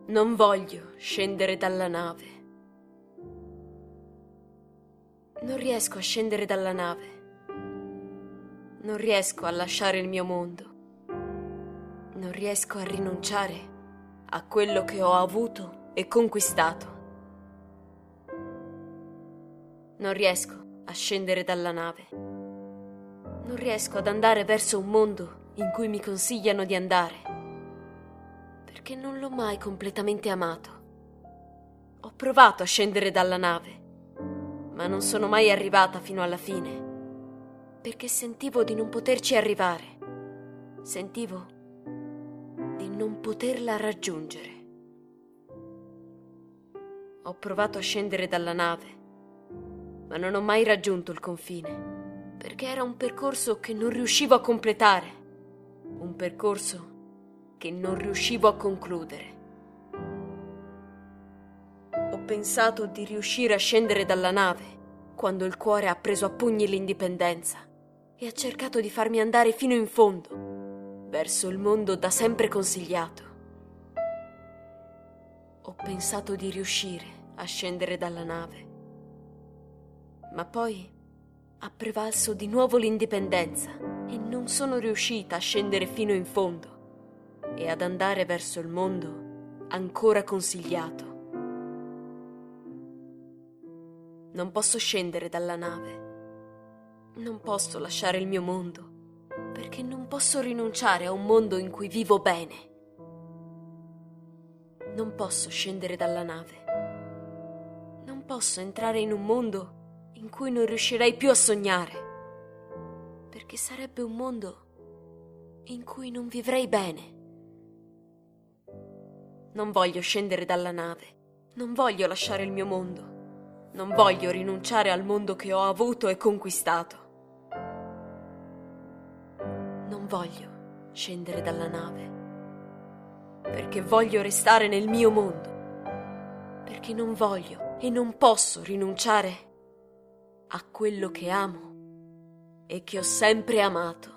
Non voglio scendere dalla nave. Non riesco a scendere dalla nave. Non riesco a lasciare il mio mondo. Non riesco a rinunciare a quello che ho avuto e conquistato. Non riesco a scendere dalla nave. Non riesco ad andare verso un mondo in cui mi consigliano di andare, perché non l'ho mai completamente amato. Ho provato a scendere dalla nave, ma non sono mai arrivata fino alla fine, perché sentivo di non poterci arrivare. Sentivo di non poterla raggiungere. Ho provato a scendere dalla nave, ma non ho mai raggiunto il confine, perché era un percorso che non riuscivo a completare, un percorso che non riuscivo a concludere. Ho pensato di riuscire a scendere dalla nave quando il cuore ha preso a pugni l'indipendenza e ha cercato di farmi andare fino in fondo, verso il mondo da sempre consigliato. Ho pensato di riuscire a scendere dalla nave, ma poi ha prevalso di nuovo l'indipendenza e non sono riuscita a scendere fino in fondo e ad andare verso il mondo ancora consigliato. Non posso scendere dalla nave. Non posso lasciare il mio mondo, perché non posso rinunciare a un mondo in cui vivo bene. Non posso scendere dalla nave. Non posso entrare in un mondo in cui non riuscirei più a sognare, perché sarebbe un mondo in cui non vivrei bene. Non voglio scendere dalla nave. Non voglio lasciare il mio mondo. Non voglio rinunciare al mondo che ho avuto e conquistato. Non voglio scendere dalla nave, perché voglio restare nel mio mondo, perché non voglio e non posso rinunciare a quello che amo e che ho sempre amato.